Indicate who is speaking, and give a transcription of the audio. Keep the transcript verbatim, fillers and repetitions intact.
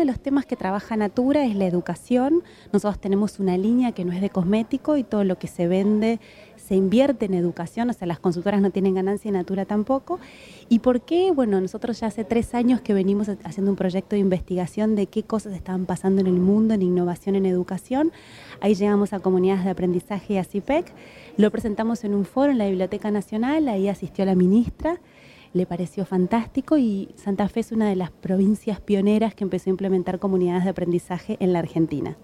Speaker 1: de los temas que trabaja Natura es la educación. Nosotros tenemos una línea que no es de cosmético y todo lo que se vende se invierte en educación, o sea, las consultoras no tienen ganancia y Natura tampoco. ¿Y por qué? Bueno, nosotros ya hace tres años que venimos haciendo un proyecto de investigación de qué cosas estaban pasando en el mundo en innovación en educación. Ahí llegamos a comunidades de aprendizaje y a CIPEC, lo presentamos en un foro en la Biblioteca Nacional, ahí asistió la ministra, le pareció fantástico y Santa Fe es una de las provincias pioneras que empezó a implementar comunidades de aprendizaje en la Argentina.